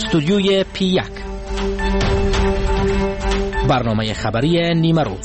استودیوی P1 برنامه خبری نیمه روز.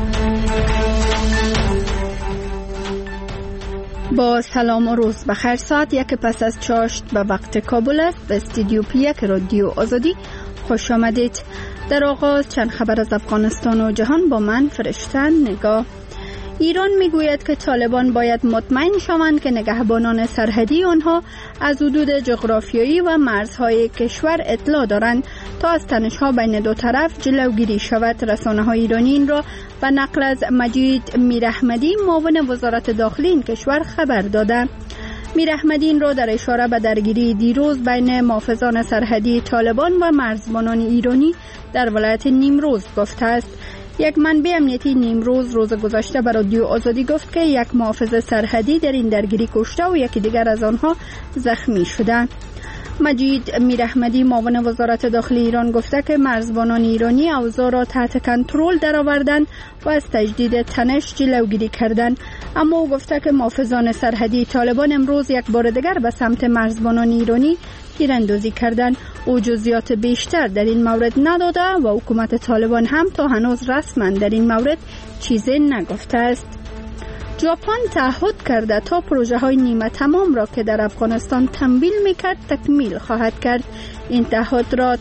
با سلام و روز بخیر. ساعت 1 پس از چاشت به وقت کابل است. به استودیو P1 رادیو آزادی خوش آمدید. در آغاز چند خبر از افغانستان و جهان با من فرشته نگاه. ایران میگوید که طالبان باید مطمئن شوند که نگهبانان سرحدی آنها از حدود جغرافیایی و مرزهای کشور اطلاع دارند تا از تنش‌ها بین دو طرف جلوگیری شود. رسانه‌های ایرانی این را به نقل از مجید میراحمدی معاون وزارت داخلی این کشور خبر دادند. میراحمدی این را در اشاره به درگیری دیروز بین محافظان سرحدی طالبان و مرزبانان ایرانی در ولایت نیمروز گفته است. یک منبع امنیتی نیمروز روز گذشته به رادیو آزادی گفت که یک محافظ سرحدی در این درگیری کشته و یکی دیگر از آنها زخمی شده. مجید میراحمدی معاون وزارت داخلی ایران گفته که مرزبانان ایرانی اوضاع را تحت کنترل درآوردند و از تجدید تنش جلوگیری کردند، اما او گفته که محافظان سرحدی طالبان امروز یک بار دیگر به سمت مرزبانان ایرانی تیراندازی کردند. او جزئیات بیشتر در این مورد نداده و حکومت طالبان هم تا هنوز رسما در این مورد چیزی نگفته است. ژاپن تعهد کرده تا پروژه های نیمه تمام را که در افغانستان تمویل میکرد تکمیل خواهد کرد. این تعهد را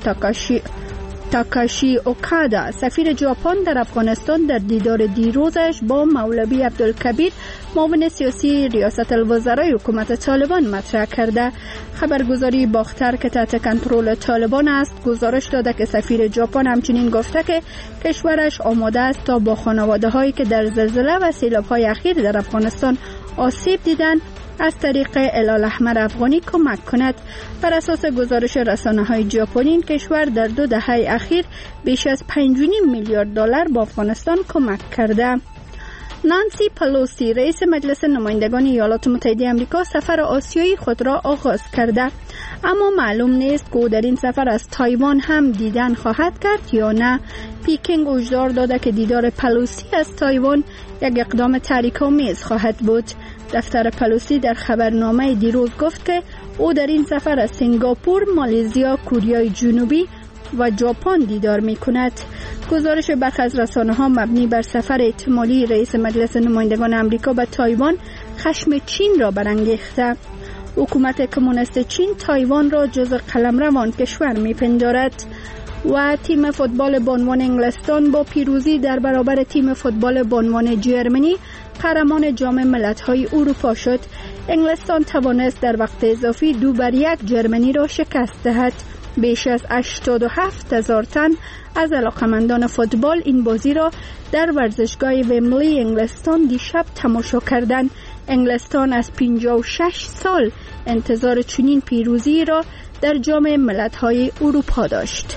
تاکاشی اوکادا سفیر ژاپن در افغانستان در دیدار دیروزش با مولوی عبدالکبیر معاون سیاسی ریاست الوزرای حکومت طالبان مطرح کرده. خبرگزاری باختر که تحت کنترل طالبان است گزارش داده که سفیر ژاپن همچنین گفته که کشورش آماده است تا با خانواده‌هایی که در زلزله و سیلاب‌های اخیر در افغانستان آسیب دیدند از طریق هلال احمر افغانی کمک کند. بر اساس گزارش رسانه‌های ژاپنی این کشور در 2 دهه اخیر بیش از 5.5 میلیارد دلار به افغانستان کمک کرده. نانسی پلوسی رئیس مجلس نمایندگان ایالات متحده آمریکا سفر آسیایی خود را آغاز کرده، اما معلوم نیست که او در این سفر از تایوان هم دیدن خواهد کرد یا نه. پیکینگ هشدار داده که دیدار پلوسی از تایوان یک اقدام تحریک‌آمیز خواهد بود. دفتر پلوسی در خبرنامه دیروز گفت که او در این سفر از سنگاپور، مالزیا، کره جنوبی و ژاپن دیدار می کند. گزارش برخی از رسانه‌ها مبنی بر سفر احتمالی رئیس مجلس نمایندگان آمریکا به تایوان خشم چین را برانگیخته. حکومت کمونیست چین تایوان را جزو قلمرو کشور می‌پندارد. و تیم فوتبال بانوان انگلستان با پیروزی در برابر تیم فوتبال بانوان جرمنی قهرمان جام ملت‌های اروپا شد. انگلستان توانست در وقت اضافی 2-1 جرمنی را شکست دهد. بیش از 87,000 تن از علاقمندان فوتبال این بازی را در ورزشگاه ومبلی انگلستان دیشب تماشا کردند. انگلستان از 56 سال انتظار چنین پیروزی را در جام ملت‌های اروپا داشت.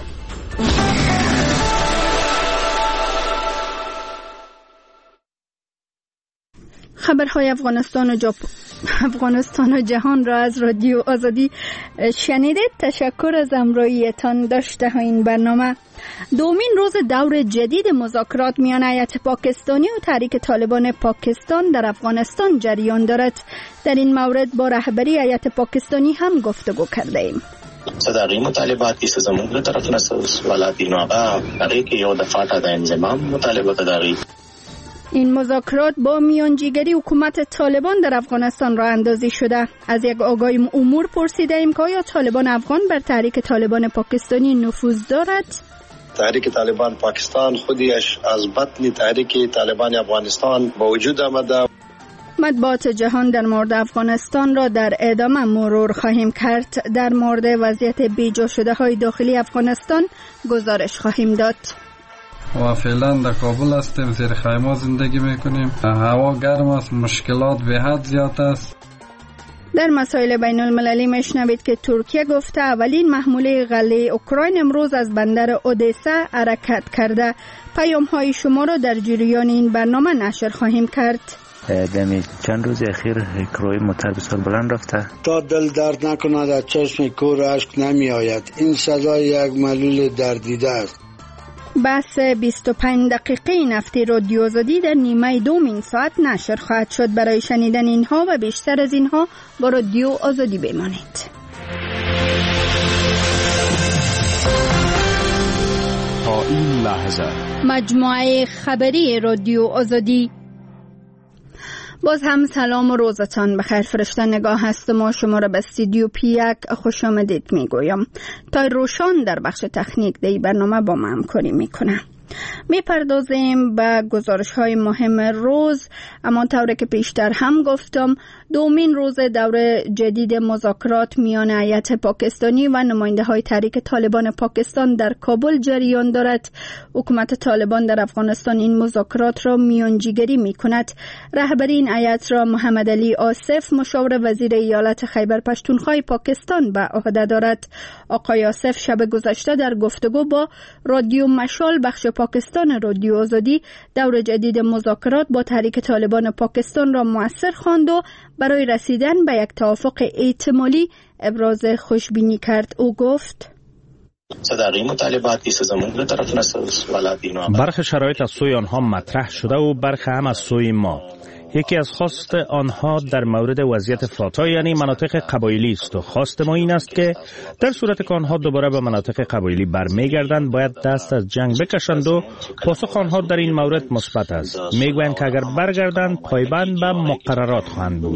خبرهای افغانستان و جهان را از رادیو آزادی شنیدید. تشکر از همراهیتان داشته ها. این برنامه دومین روز دور جدید مذاکرات میان هیئت پاکستانی و تحریک طالبان پاکستان در افغانستان جریان دارد. در این مورد با رهبری هیئت پاکستانی هم گفتگو کرده ایم. صداقی مطالباتی چې زموږ له طرف نه سوالات دي نو هغه کې یو دفعه د انضمام مطالبه داغي. این مذاکرات با میانجیگری حکومت طالبان در افغانستان راه اندازی شده. از یک آگاهی امور پرسیده ایم که آیا طالبان افغان بر تحریک طالبان پاکستانی نفوذ دارد؟ تحریک طالبان پاکستان خودش از بطن تحریک طالبان افغانستان با وجود آمده. مطبوعات جهان در مورد افغانستان را در ادامه مرور خواهیم کرد. در مورد وضعیت بیجا شده های داخلی افغانستان گزارش خواهیم داد. و فعلا در کابل هستیم، زیر خیمه زندگی میکنیم. هوا گرم است، مشکلات به حد زیاد است. در مسائل بین المللی میشنوید که ترکیه گفته اولین محموله غله اوکراین امروز از بندر اودسا حرکت کرده. پیام های شما را در جریان این برنامه نشر خواهیم کرد. دمی چند روز اخیر کروی موتر بسیار بلند رفته. تا دل درد نکند از چشم کور اشک نمی آید. این صدای یک معلول دردیده است. بحث 25 دقیقه نفتی رادیو آزادی در نیمه دومین ساعت نشر خواهد شد. برای شنیدن اینها و بیشتر از اینها با رادیو آزادی بمانید. تا این لحظه. مجموعه خبری رادیو آزادی. باز هم سلام و روزتان بخیر. فرشته نگاه هستم و شما را به استودیو پی1 خوش آمدید میگویم. تا روشان در بخش تکنیک دی برنامه با ما همکاری میکنه. میپردازیم به گزارش های مهم روز. اما طوری که پیشتر هم گفتم، دومین روز دور جدید مذاکرات میان هیئت پاکستانی و نماینده های تحریک طالبان پاکستان در کابل جریان دارد. حکومت طالبان در افغانستان این مذاکرات را میانجیگری میکند. رهبری این هیئت را محمد علی آصف، مشاور وزیر ایالت خیبر پختونخوا پاکستان، به عهده دارد. آقای آصف شب گذشته در گفتگو با رادیو مشال بخش پاکستان رادیو آزادی دور جدید مذاکرات با تحریک طالبان پاکستان را مؤثر خواند و برای رسیدن به یک توافق احتمالی ابراز خوشبینی کرد. او گفت: برخی شرایط از سوی آنها مطرح شده و برخی هم از سوی ما. یکی از خواست آنها در مورد وضعیت فاتا یعنی مناطق قبایلی است و خواست ما این است که در صورت که آنها دوباره به مناطق قبایلی برمیگردند باید دست از جنگ بکشند و پاسخ آنها در این مورد مثبت است. میگویند که اگر برگردند پایبند به مقررات خواهند بود.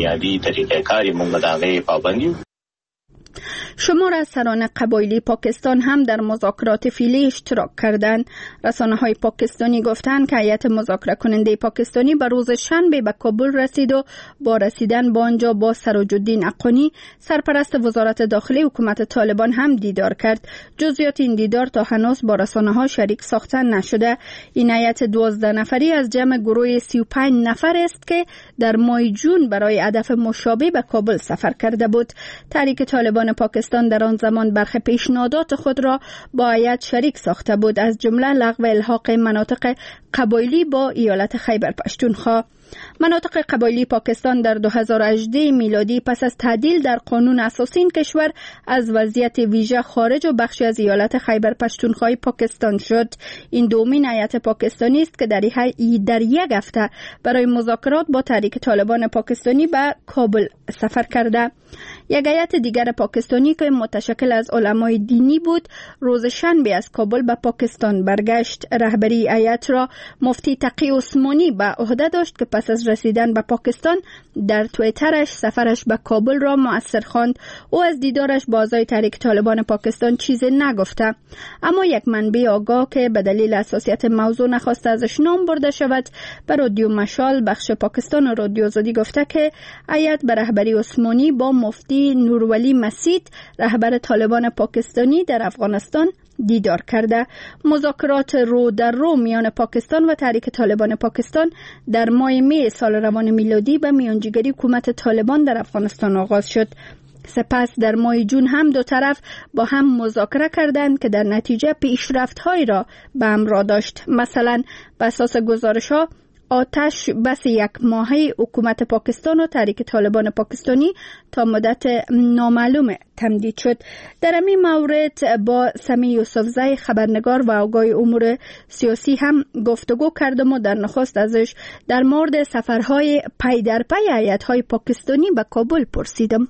شمار از سران قبایلی پاکستان هم در مذاکرات فعلی اشتراک کردند. رسانه‌های پاکستانی گفتند که هیئت مذاکره کننده پاکستانی به روز شنبه به کابل رسید و با رسیدن به آنجا با سراج الدین اقانی، سرپرست وزارت داخلی حکومت طالبان، هم دیدار کرد. جزئیات این دیدار تا هنوز با رسانه‌ها شریک ساخته نشده. این هیئت 12 نفری از جمع گروه 35 نفر است که در ماه جون برای هدف مشابه به کابل سفر کرده بود. تحریک طالبان پاکستان در آن زمان برخی پیشنهادات خود را با هیئت شریک ساخته بود، از جمله لغو الحاق مناطق قبایلی با ایالت خیبر پختونخوا. مناطق قبایلی پاکستان در 2018 میلادی پس از تعدیل در قانون اساسی این کشور از وضعیت ویژه خارج و بخشی از ایالت خیبر پختونخوا پاکستان شد. این دومین هیئت پاکستانی است که در یک هفته برای مذاکرات با تحریک طالبان پاکستانی به کابل سفر کرده. یک هیئت دیگر پاکستانی که متشکل از علمای دینی بود روز شنبه از کابل به پاکستان برگشت. رهبری هیئت را مفتی تقی عثمانی به عهده داشت که پس از رسیدن به پاکستان در توییترش سفرش به کابل را مؤثر خواند. او از دیدارش با اعضای تحریک طالبان پاکستان چیزی نگفته، اما یک منبع آگاه که به دلیل حساسیت موضوع نخواسته ازش نام برده شود به رادیو مشال بخش پاکستان و رادیو آزادی گفته که هیئت به رهبری عثمانی با مفتی نورولی مسید، رهبر طالبان پاکستانی در افغانستان، دیدار کرده. مذاکرات رو در رو میان پاکستان و تحریک طالبان پاکستان در ماه می سال روان میلادی به میانجیگری حکومت طالبان در افغانستان آغاز شد. سپس در ماه جون هم دو طرف با هم مذاکره کردند که در نتیجه پیشرفت‌هایی را به همراه داشت. مثلا بر اساس گزارش‌ها آتش بس یک ماهه حکومت پاکستان و تحریک طالبان پاکستانی تا مدت نامعلوم تمدید شد. در این مورد با سمی یوسفزی خبرنگار و آگاه امور سیاسی هم گفتگو کردم و در نخست ازش در مورد سفرهای پی در پی هیئت‌های پاکستانی به کابل پرسیدم.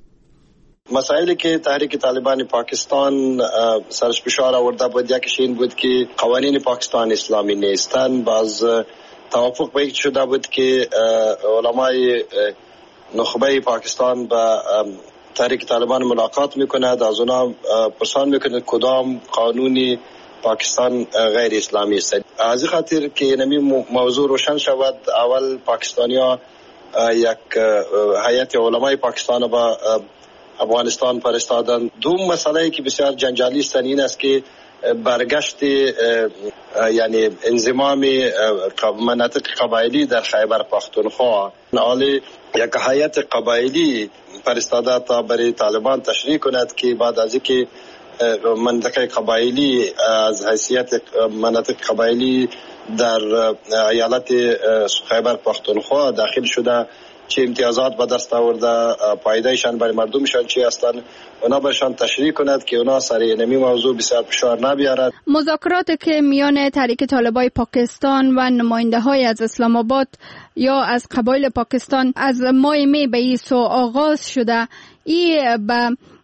مسائلی که تحریک طالبان پاکستان سرش فشار آورده بود، یکیش این بود که قوانین پاکستان اسلامی نیستند. باز توافق به شده بود که علمای نخبه پاکستان با تحریک طالبان ملاقات میکند، از اونا پرسان میکند کدام قانونی پاکستان غیر اسلامی است. از این خاطر که نمی موضوع روشن شود، اول پاکستانیا یک هیئت علمای پاکستان با افغانستان فرستادند. دوم مسئله که بسیار جنجالی است این است که برگشت یعنی انضمام مناطق قبایلی در خیبر پختونخوا. حالی یک هیئت قبایلی فرستاده تا برای طالبان تشریح کند که بعد از اینکه منطقه قبایلی از حیثیت مناطق قبایلی در ایالت خیبر پختونخوا داخل شده چه امتیازات به دست آورده، پایدهشان برای مردمشان چی هستند، اونا برشان تشریح کند که اونا سر نمی موضوع بسیار فشار نبیارد. مذاکرات که میان تحریک طالبان پاکستان و نماینده های از اسلام آباد یا از قبایل پاکستان از ماه می به این سو آغاز شده، ای به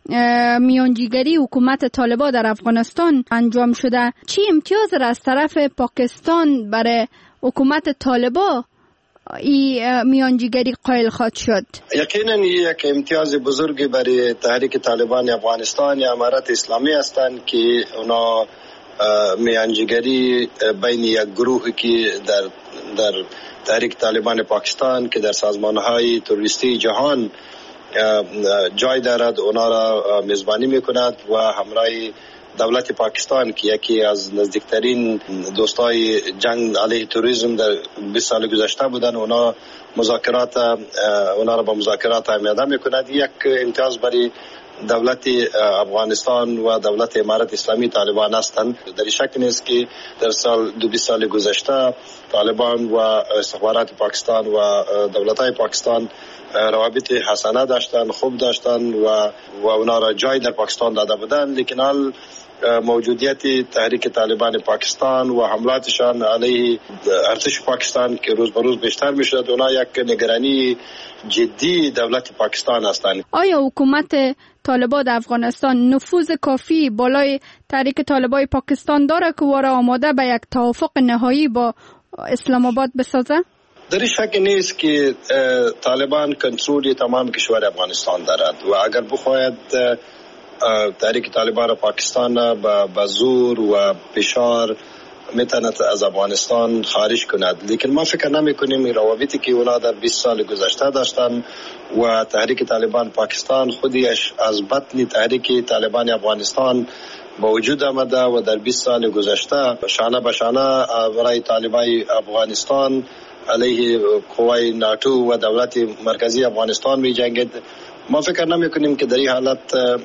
میانجیگری حکومت طالبان در افغانستان انجام شده، چی امتیاز را از طرف پاکستان برای حکومت طالبان این میانجیگری قائل خواهد شد؟ یقینا یک امتیاز بزرگی برای تحریک طالبان افغانستان یا امارت اسلامی هستند که اونا میانجیگری بین یک گروهی که در تحریک طالبان پاکستان که در سازمان‌های تروریستی جهان جای دارد اونا را میزبانی میکند و همراه دولت پاکستان که یکی از نزدیکترین دوستای جنگ علیه تروریسم در 20 سال گذشته بودن، اونا را با مذاکرات آماده میکند. یک امتیاز برای دولت افغانستان و دولت امارت اسلامی طالبان هستند. در شک نیست که در 20 سال گذشته طالبان و استخبارات پاکستان و دولت‌های پاکستان روابط حسنه داشتن، خوب داشتن و اونا را جای در پاکستان داده بودن، لیکن حال موجودیت تحریک طالبان پاکستان و حملاتشان علیه ارتش پاکستان که روز به روز بیشتر میشد، اونا یک نگرانی جدی دولت پاکستان هستند. آیا حکومت طالبان در افغانستان نفوذ کافی بالای تحریک طالبان پاکستان داره که وارا آماده به یک توافق نهایی با اسلام آباد بسازه؟ در شک نیست که طالبان کنترل تمام کشور افغانستان دارد و اگر بخواهد تحریک طالبان پاکستان به زور و فشار میتواند از افغانستان خارج کند، لیکن ما فکر نمی کنیم روابطی که اونا در 20 سال گذشته داشتن و تحریک طالبان پاکستان خودش از بطن تحریک طالبان افغانستان با وجود آمده و در 20 سال گذشته شانه به شانه برای طالبان افغانستان علیه قوای ناتو و دولت مرکزی افغانستان می جنگید. ما فکر نمی کنیم که در این حالت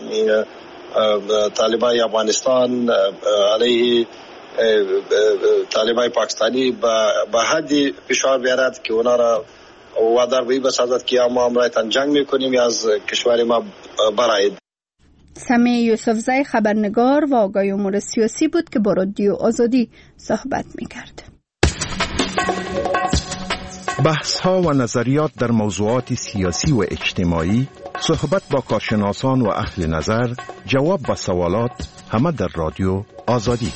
طالبان افغانستان علیه طالبان پاکستانی به حدی فشار بیارد که اونا را وادار به بسازد که ما امرایتان جنگ میکنیم یا از کشور ما برایید. سمیع یوسفزی خبرنگار و آگاه امور سیاسی بود که با رادیو آزادی صحبت میکرد. بحث ها و نظریات در موضوعات سیاسی و اجتماعی، صحبت با کارشناسان و اهل نظر، جواب به سوالات، همه در رادیو آزادی.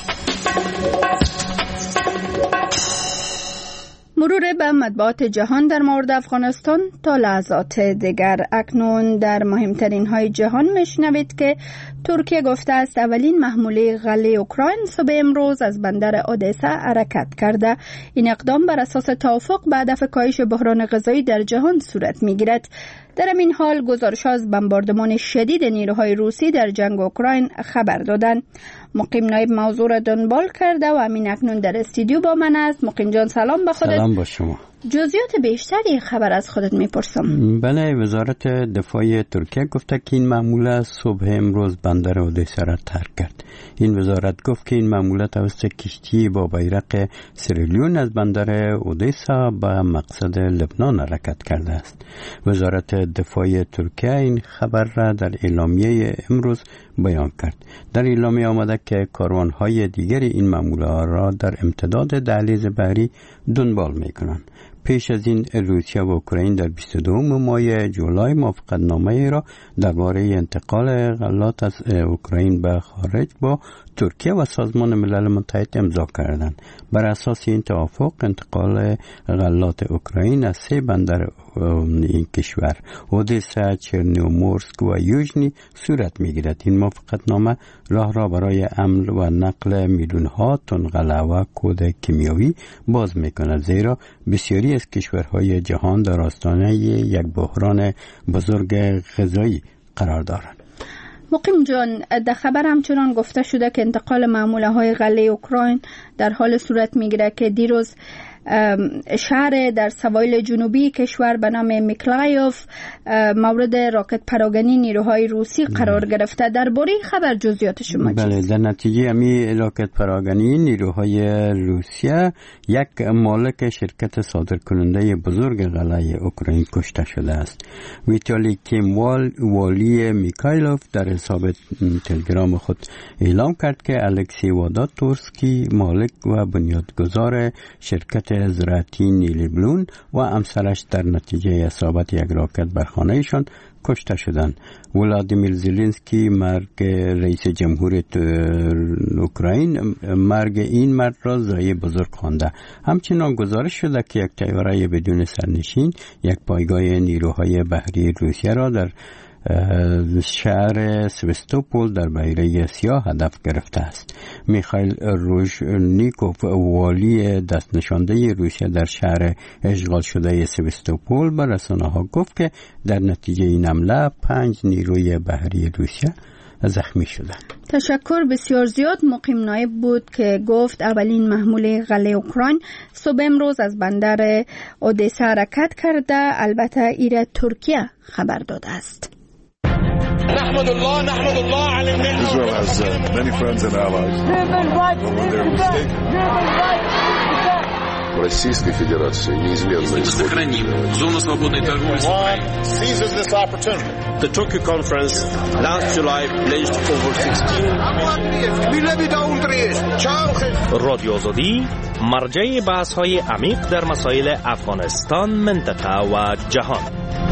مرور به مطبوعات جهان در مورد افغانستان تا لحظات دیگر. اکنون در مهمترین های جهان میشنوید که ترکیه گفته است اولین محموله غله اوکراین صبح امروز از بندر اودسا حرکت کرده. این اقدام بر اساس توافق به هدف کاهش بحران غذایی در جهان صورت میگیرد. در این حال گزارش از بمباردمان شدید نیروهای روسی در جنگ اوکراین خبر دادند. مقیم نایب موضوع را دنبال کرده و همین اکنون در استودیو با من است. مقیم جان سلام به خودت. سلام با شما. جزئیات بیشتری خبر از خودت میپرسم. بله، وزارت دفاع ترکیه گفته که این محموله صبح امروز بندر اودسا را ترک کرد. این وزارت گفت که این محموله توسط کشتی با بیرق سیرالیون از بندر اودسا به مقصد لبنان حرکت کرده است. وزارت دفاع ترکیه این خبر را در اعلامیه امروز بیان کرد. در اعلامیه آمده که کاروان‌های دیگری این محموله را در امتداد دهلیز بحری دنبال می‌کنند. پیش از این روسیه و اوکراین در 22 ماه جولای موافقتنامه را درباره انتقال غلات از اوکراین به خارج با ترکیه و سازمان ملل متحد امضا کردند. بر اساس این توافق انتقال غلات اوکراین از 3 بندر این کشور اودسا، چرنومورسک و یوژنی صورت میگیرد. این موافقتنامه راه را برای حمل و نقل میلیون‌ها تن غله و کود کیمیایی باز میکند، زیرا بسیاری از کشورهای جهان در آستانه یک بحران بزرگ غذایی قرار دارند. مقیم جان، در خبر همچنان گفته شده که انتقال معموله های غله اوکراین در حال صورت میگیره که دیروز شهر در سواحل جنوبی کشور به نام میکلایوف مورد راکت پراگنی نیروهای روسی قرار گرفته. درباره خبر جزئیات شما چیست؟ بله، در نتیجه امی راکت پراگنی نیروهای روسیه یک مالک شرکت صادرکننده بزرگ غله اوکراین کشته شده است. ویتالی کیموال والی میکایلوف در حساب تلگرام خود اعلام کرد که الکسی واداتورسکی مالک و بنیادگذار شرکت شرکت زراعتی نیلی بلون و همسرش در نتیجه اصابت یک راکت بر خانه‌شان کشته شدند. ولادیمیر زلنسکی مرگ رئیس جمهور اوکراین مرگ این مرد را ضایعه بزرگ خوانده. همچنان گزارش شده که یک طیاره بدون سرنشین یک پایگاه نیروهای بحری روسیه را در شهر سوستوپول در بحیره سیاه هدف گرفته است. میخائیل روژنیکوف والی دست نشانده روسیه در شهر اشغال شده سوستوپول به رسانه‌ها گفت که در نتیجه این حمله 5 نیروی بحری روسیه زخمی شدند. تشکر بسیار زیاد. مقیم نایب بود که گفت اولین محمول غله اوکراین صبح امروز از بندر اودسا حرکت کرده. البته ایره ترکیه خبر داده است. نحمد الله على النعمة. Israel has many friends and allies. Российской Федерации неизменно сохраним зону свободной торговли с Украиной. Seizes this opportunity. The Tokyo conference last July pledged over 16 رادیو آزادی مرجع بحث‌های عمیق در مسائل افغانستان، منطقه و جهان.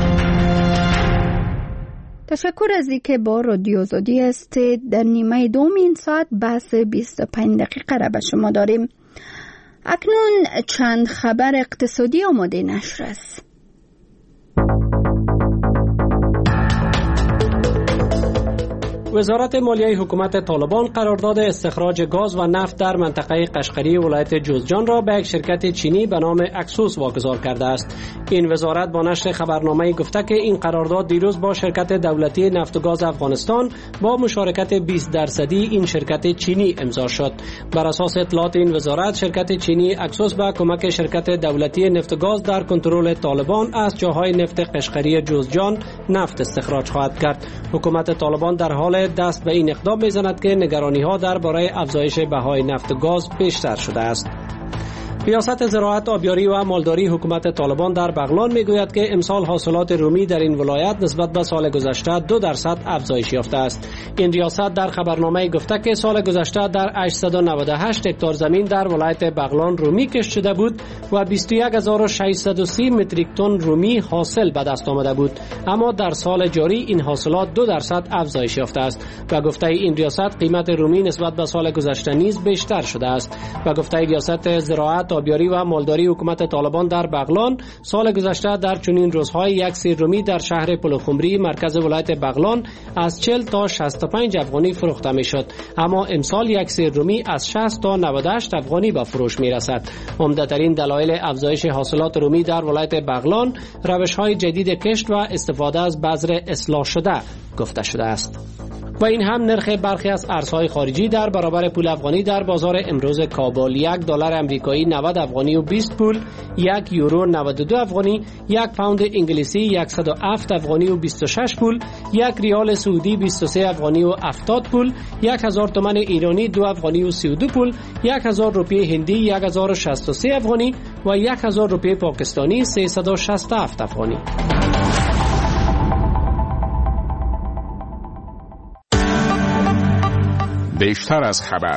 تشکر از اینکه با رادیو آزادی هستید. در نیمه دوم این ساعت بحث 25 دقیقه را به شما داریم. اکنون چند خبر اقتصادی آماده نشر است. وزارت مالیه حکومت طالبان قرارداد استخراج گاز و نفت در منطقه قشقری ولایت جوزجان را به یک شرکت چینی به نام اکسوس واگذار کرده است. این وزارت با نشر خبرنامه گفته که این قرارداد دیروز با شرکت دولتی نفت و گاز افغانستان با مشارکت 20% این شرکت چینی امضا شد. بر اساس اطلاعات این وزارت، شرکت چینی اکسوس با کمک شرکت دولتی نفت و گاز در کنترل طالبان از جاهای نفت قشقری جوزجان نفت استخراج خواهد کرد. حکومت طالبان در حال دست به این اقدام می‌زند که نگرانی‌ها درباره افزایش بهای نفت و گاز بیشتر شده است. ریاست زراعت، آبیاری و مالداری حکومت طالبان در بغلان میگوید که امسال حاصلات رومی در این ولایت نسبت به سال گذشته 2% افزایش یافته است. این ریاست در خبرنامه گفته که سال گذشته در 898 هکتار زمین در ولایت بغلان رومی کشت شده بود و 21630 متریک تن رومی حاصل به دست آمده بود، اما در سال جاری این حاصلات 2% افزایش یافته است. و گفته این ریاست قیمت رومی نسبت به سال گذشته نیز بیشتر شده است. و گفته ریاست زراعت، آبیاری و مالداری حکومت طالبان در بغلان سال گذشته در چنین روزهای یک سیر رومی در شهر پلخمری مرکز ولایت بغلان از 40 تا 65 افغانی فروخته می شد، اما امسال یک سیر رومی از 60 تا 98 افغانی به فروش می رسد. عمده‌ترین دلایل افزایش حاصلات رومی در ولایت بغلان روش‌های جدید کشت و استفاده از بذر اصلاح شده گفته شده است. و این هم نرخ برخی از ارزهای خارجی در برابر پول افغانی در بازار امروز کابل: $1 امریکایی 90 افغانی و 20 پول، $1 یورو 92 افغانی، $1 پوند انگلیسی 107 افغانی و 26 پول، $1 ریال سعودی 23 افغانی و 70 پول، 1000 تومان ایرانی 2 افغانی و 32 پول، 1000 روپیه هندی 1063 افغانی و 1000 روپیه پاکستانی 367 افغانی. بیشتر از خبر.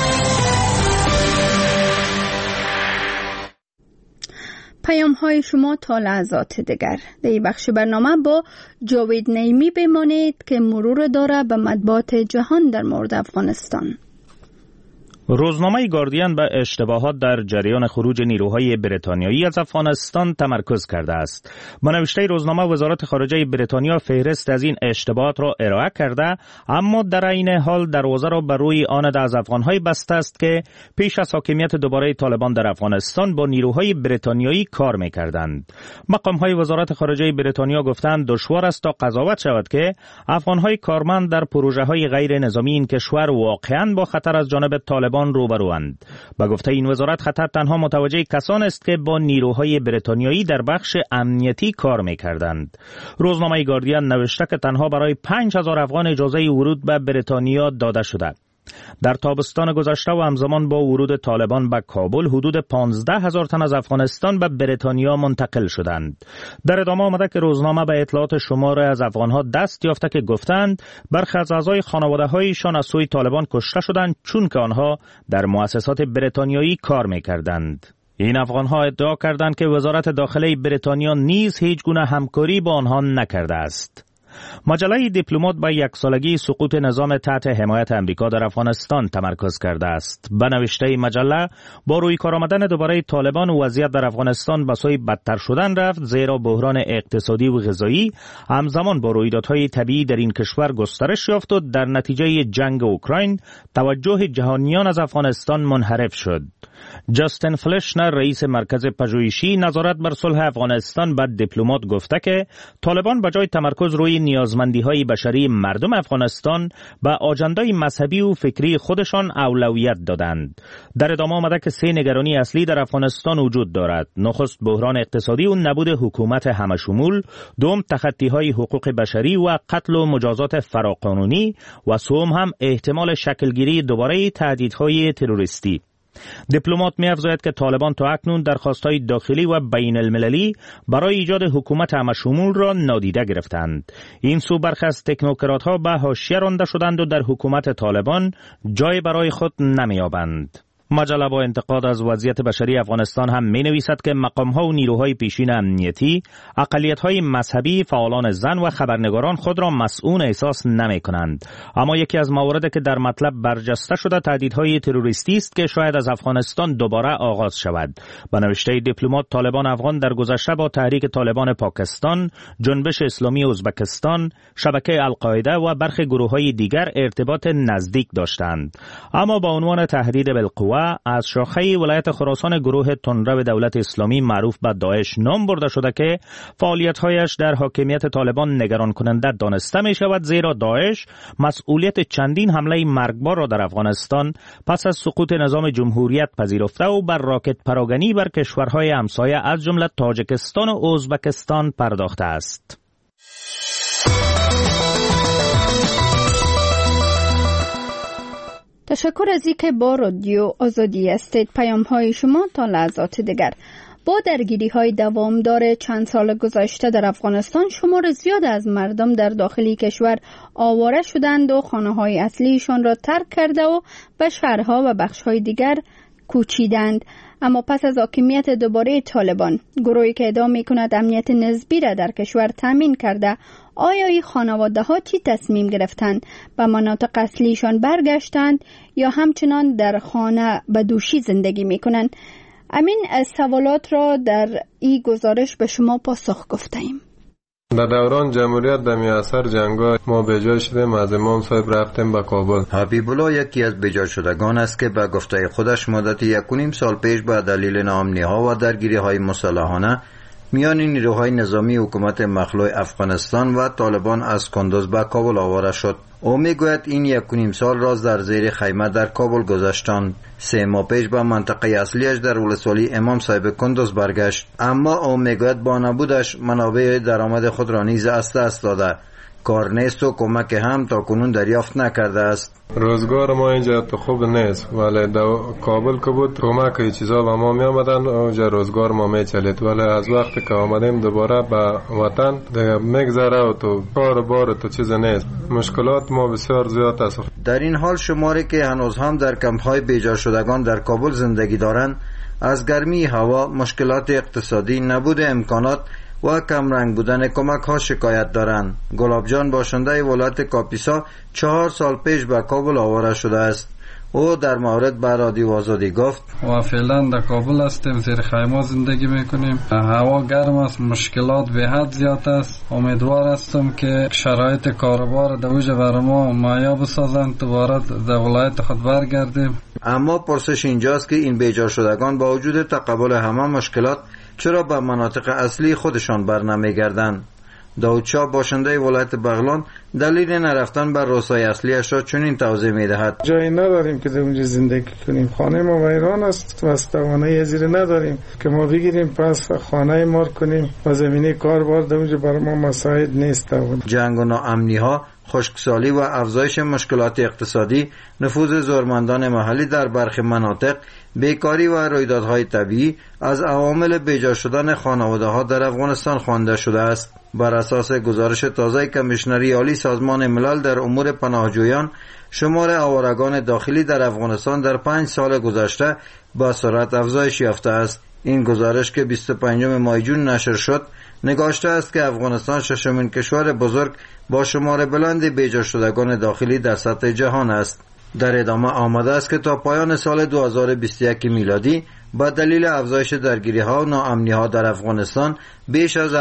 پیام های شما تا لحظات دیگر. در این بخش برنامه با جاوید نعیمی بمانید که مرور داره به مطبوعات جهان در مورد افغانستان. روزنامه گاردین به اشتباهات در جریان خروج نیروهای بریتانیایی از افغانستان تمرکز کرده است. با نوشته روزنامه، وزارت خارجه بریتانیا فهرست از این اشتباهات را ارائه کرده، اما در عین حال دروازه را بر روی آن از افغان‌های بسته است که پیش از حاکمیت دوباره طالبان در افغانستان با نیروهای بریتانیایی کار می‌کردند. مقام‌های وزارت خارجه بریتانیا گفتند دشوار است تا قضاوت شود که افغان‌های کارمند در پروژه‌های غیر نظامی این کشور واقعاً با خطر از جانب طالبان روبروند. با گفته این وزارت، خطر تنها متوجه کسان است که با نیروهای بریتانیایی در بخش امنیتی کار می‌کردند. روزنامه گاردین نوشته که تنها برای 5000 افغان اجازه ورود به بریتانیا داده شده. در تابستان گذشته و همزمان با ورود طالبان به کابل، حدود 15000 تن از افغانستان به بریتانیا منتقل شدند. در ادامه آمده که روزنامه به اطلاعات شماره از افغانها دست یافته که گفتند برخی از اعضای خانواده‌هایشان از سوی طالبان کشته شدند چون که آنها در مؤسسات بریتانیایی کار می‌کردند. این افغانها ادعا کردند که وزارت داخله بریتانیا نیز هیچ گونه همکاری با آنها نکرده است. مجله دیپلمات به یک سالگی سقوط نظام تحت حمایت امریکا در افغانستان تمرکز کرده است. به نوشته مجله با روی کار آمدن دوباره طالبان وضعیت در افغانستان به سوی بدتر شدن رفت، زیرا بحران اقتصادی و غذایی همزمان با رویدادهای طبیعی در این کشور گسترش یافت و در نتیجه جنگ اوکراین توجه جهانیان از افغانستان منحرف شد. جاستین فلشنر رئیس مرکز پژوهشی نظارت بر صلح افغانستان به دیپلمات گفته که طالبان به جای تمرکز روی نیازمندی‌های بشری مردم افغانستان به آجندای مذهبی و فکری خودشان اولویت دادند. در ادامه آمده که 3 نگرانی اصلی در افغانستان وجود دارد: نخست بحران اقتصادی و نبود حکومت همشمول، دوم تخطی‌های حقوق بشری و قتل و مجازات فراقانونی و سوم هم احتمال شکلگیری دوباره تهدیدهای تروریستی. دیپلمات می‌افزاید که طالبان تا اکنون درخواست‌های داخلی و بین المللی برای ایجاد حکومت همشمول را نادیده گرفتند. این سو برخی از تکنوکرات‌ها به حاشیه رانده شدند و در حکومت طالبان جای برای خود نمی‌یابند. مجله با انتقاد از وضعیت بشری افغانستان هم می نویسد که مقامها و نیروهای پیشین امنیتی، اقلیت‌های مذهبی، فعالان زن و خبرنگاران خود را مسئول احساس نمی کنند. اما یکی از مواردی که در مطلب برجسته شده تهدیدهای تروریستی است که شاید از افغانستان دوباره آغاز شود. به نوشته دیپلمات، طالبان افغان در گذشته با تحریک طالبان پاکستان، جنبش اسلامی ازبکستان، شبکه القاعده و برخی گروه‌های دیگر ارتباط نزدیک داشتند. اما با عنوان تهدید بالقوه از شاخه ولایت خراسان گروه تندرو دولت اسلامی معروف به داعش نام برده شده که فعالیت‌هایش در حاکمیت طالبان نگران کننده دانسته می شود، زیرا داعش مسئولیت چندین حمله مرگبار را در افغانستان پس از سقوط نظام جمهوریت پذیرفته و بر راکت پراگنی بر کشورهای همسایه از جمله تاجیکستان و ازبکستان پرداخته است. تشکر از اینکه با رادیو آزادی هستید. پیام های شما تا لحظات دیگر. با درگیری های دوامدار چند سال گذشته در افغانستان، شمار زیاد از مردم در داخلی کشور آواره شدند و خانه های اصلیشان را ترک کرده و به شهرها و بخش های دیگر کوچیدند. اما پس از حاکمیت دوباره طالبان، گروهی که ادعا می‌کند امنیت نسبی را در کشور تامین کرده، آیا این خانواده ها چی تصمیم گرفتند؟ به مناطق اصلیشان برگشتند یا همچنان در خانه به دوشی زندگی می‌کنند؟ امین سوالات را در این گزارش به شما پاسخ گفتیم. در دوران جمهوریت در میاثر جنگ‌ها ما بیجا شدیم، از امام صاحب رفتیم به کابل. حبیب الله یکی از بیجا شدگان است که به گفته خودش مدت 1.5 سال پیش به دلیل ناامنی‌ها و درگیری‌های مسلحانه میان نیروهای نظامی حکومت مخلوع افغانستان و طالبان از کندوز به کابل آواره شد. او میگوید این 1.5 سال را در زیر خیمه در کابل گذاشتند. 3 ماه پیش به منطقه اصلیش در ولسوالی امام صاحب کندوز برگشت، اما او میگوید با نبودش منابع درآمد خود را نیز از دست داده. کار نیست و کمک هم تا کنون دریافت نکرده است. روزگار ما اینجا تو خوب نیست، ولی در کابل که بود کمک چیزا به ما می آمدن، اونجا روزگار ما می چلید، ولی از وقتی که آمدیم دوباره به وطن دیگه میگذره و تو کار بار تو چیز نیست. مشکلات ما بسیار زیاد است. در این حال شماری که هنوز هم در کمپ‌های بیجا شدگان در کابل زندگی دارند، از گرمی هوا، مشکلات اقتصادی، نبود امکانات و کم رنگ بودن کمک ها شکایت دارند. گلاب جان باشنده ولایت کاپیسا 4 سال پیش به کابل آواره شده است. او در مورد به رادیو آزادی گفت و فعلا در کابل هستیم، زیر خیمه زندگی میکنیم. هوا گرم است، مشکلات به حد زیاد است. امیدوار هستم که شرایط کاروبار دوجه برای ما مهیا بسازند، دوباره در ولایت خود برگردیم. اما پرسش اینجاست که این بیجا شدگان با وجود تقبل همه مشکلات چرا به مناطق اصلی خودشان برنمیگردند؟ داود شاه باشنده ولایت بغلان دلیل نرفتن بر روستای اصلیش را چنین توضیح می‌دهد: جایی نداریم که در اونجا زندگی کنیم، خانه ما ویران است و توانایی زیر نداریم که ما بگیریم پس خانه ما کنیم و زمینه کاربار در اونجا برای ما مساعد نیست. جنگ و ناامنی‌ها، خشکسالی و افزایش مشکلات اقتصادی، نفوذ زورمندان محلی در برخی مناطق، بیکاری و رویدادهای طبیعی از عوامل بیجا شدن خانواده‌ها در افغانستان خوانده شده است. بر اساس گزارش تازه کمیشنری عالی سازمان ملل در امور پناهجویان، شمار آوارگان داخلی در افغانستان در 5 سال گذشته با سرعت افزایش یافته است. این گزارش که 25 ماه جون نشر شد نگاشته است که افغانستان ششمین کشور بزرگ با شمار بلند بیجا شدگان داخلی در سطح جهان است. در ادامه آمده است که تا پایان سال 2021 میلادی با دلیل افزایش درگیری‌ها و ناامنی‌ها در افغانستان بیش از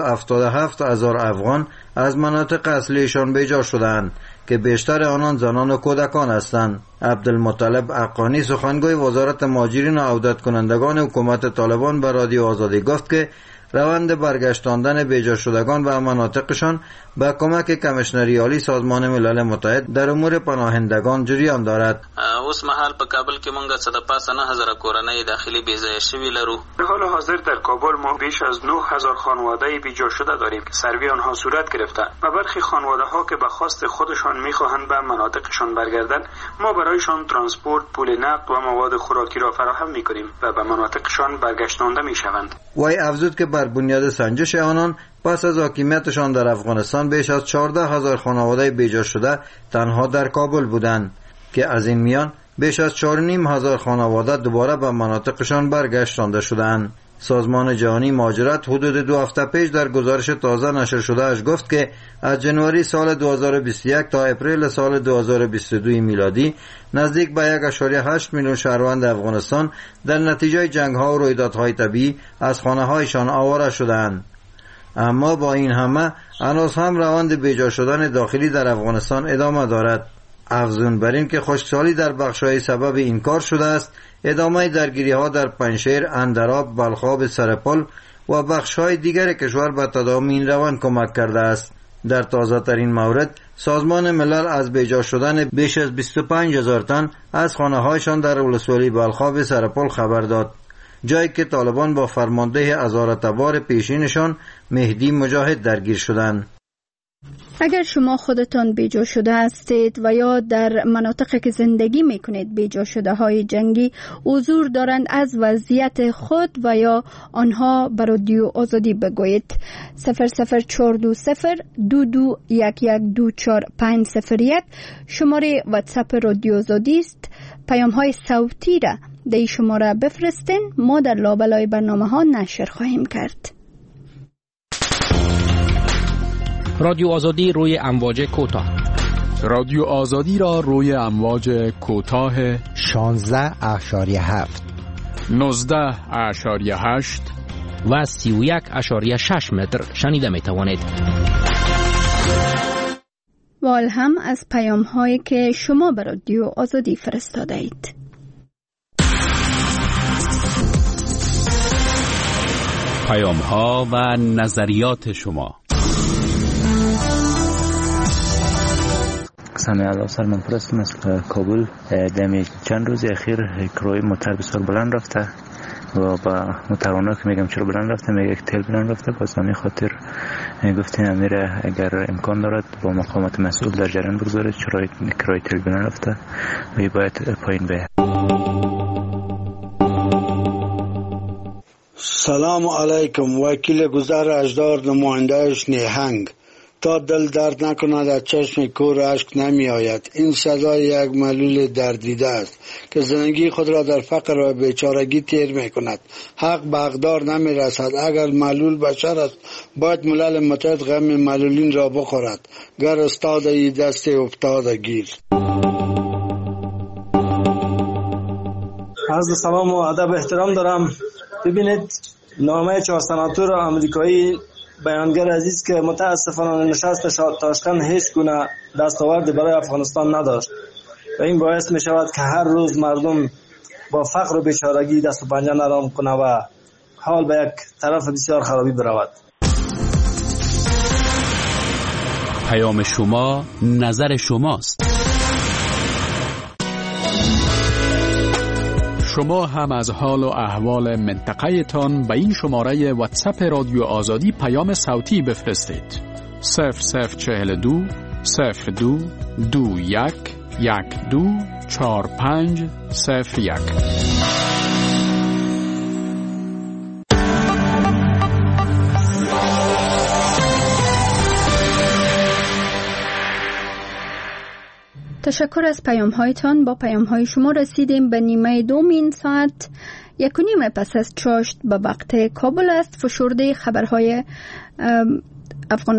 777,000 افغان از مناطق اصلیشان بیجا شدند که بیشتر آنان زنان و کودکان هستند. عبدالمطلب عقانی سخنگوی وزارت مهاجرین و عودت کنندگان حکومت طالبان به رادیو آزادی گفت که روند برگشتاندن بیجا شدگان به مناطقشان با کمک کمیشنری عالی سازمان ملل متحد در امور پناهندگان جریان دارد. اوس مهال په کابل کې مونږ څه د پاسه 9000 کورنۍ داخلي بیځای شوي لرو. در حال حاضر در کابل ما بیش از 9000 خانواده بیجا شده داریم که سروی آنها صورت گرفته و برخی خانواده ها که به خواست خودشان میخواهند به مناطقشان برگردند ما برایشان ترانسپورت، پول نقد و مواد خوراکی را فراهم میکنیم و به مناطقشان برگشتانده میشوند. وی افزود که بر بنیاد سنجش آنان پس از حاکمیتشان در افغانستان بیش از 14,000 خانواده بیجا شده تنها در کابل بودند که از این میان بیش از 4,500 خانواده دوباره به مناطقشان برگشتانده شدند. سازمان جهانی مهاجرت حدود 2 هفته پیش در گزارش تازه نشر شده اش گفت که از جنوری سال 2021 تا اپریل سال 2022 میلادی نزدیک به 1.8 میلیون شهروند افغانستان در نتیجه جنگ‌ها و رویدادهای طبیعی از خانه‌هایشان آواره شدند. اما با این همه هنوز هم روند بیجا شدن داخلی در افغانستان ادامه دارد. افزون بر این که خشکسالی در بخش‌های سبب این کار شده است، ادامه درگیری‌ها در پنجشیر، اندراب، بلخاب، سرپل و بخش‌های دیگر کشور به تداوم این روند کمک کرده است. در تازه ترین مورد سازمان ملل از بیجا شدن بیش از 25,000 تن از خانه‌هایشان در ولسوالی بلخاب سرپل خبر داد، جایی که طالبان با فرمانده ازارتبار پیشینشان مهدی مجاهد درگیر شدند. اگر شما خودتان بیجا شده هستید و یا در مناطقی که زندگی میکنید بیجا شده های جنگی حضور دارند از وضعیت خود و یا آنها بر رادیو آزادی بگویید. 00422112450 شماره واتساپ رادیو آزادی است. پیام های صوتی را در این شماره بفرستین، ما در لابلای برنامه ها نشر خواهیم کرد. رادیو آزادی روی امواج کوتاه. رادیو آزادی را روی امواج کوتاه 16.7 19.8 و 31.6 متر شنیده می توانید. وال هم از پیام هایی که شما به رادیو آزادی فرستاده اید. پیام ها و نظریات شما. سامی الله سلمان پرست مثل کابل دمی چند روز اخیر کرای موتر بسیار بلند رفته و با متوانا که میگم چرا بلند رفته، میگه که تیل بلند رفته، باز همین خاطر گفتیم امیر اگر امکان دارد با مقامات مسئول در جریان بگذارید چرا کرای تیل بلند رفته و باید پایین بیاید. سلام علیکم. وکیل گذر اجدار نمایندهش نیهنگ. تا دل درد نکند از چشم کور اشک نمی آید. این صدای یک معلول دردیده است که زندگی خود را در فقر و بیچارگی تیر می کند. حق به حقدار نمی رسد. اگر معلول بشر است باید ملل متحد غم معلولین را بخورد. گر استاد ای دست افتاده گیر. عرض سلام و ادب احترام دارم. ببینید نامه 4 سناتور آمریکایی بیانگر عزیز که متاسفانه نشست تاشکند هیچ گونه دستاوردی برای افغانستان نداشت و این باعث می شود که هر روز مردم با فقر و بیچارگی دست و پنجه نرم کنه و حال به یک طرف بسیار خرابی برود. پیام شما نظر شماست. شما هم از حال و احوال منطقه تان به این شماره واتساپ رادیو آزادی پیام صوتی بفرستید. 0042 02 21 12 45 01. تشکر از پیام هایتان. با پیام های شما رسیدیم به نیمه دوم این ساعت. 1:30 پس از چاشت به وقت کابل است. فشرده خبرهای افغانستان